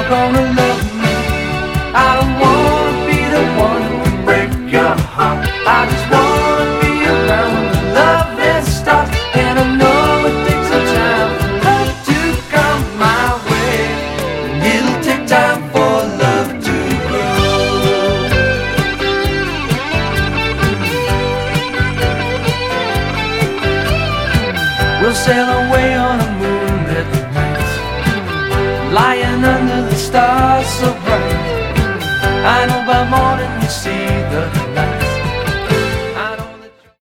gonna love me. I don't wanna be the one to break your heart. I just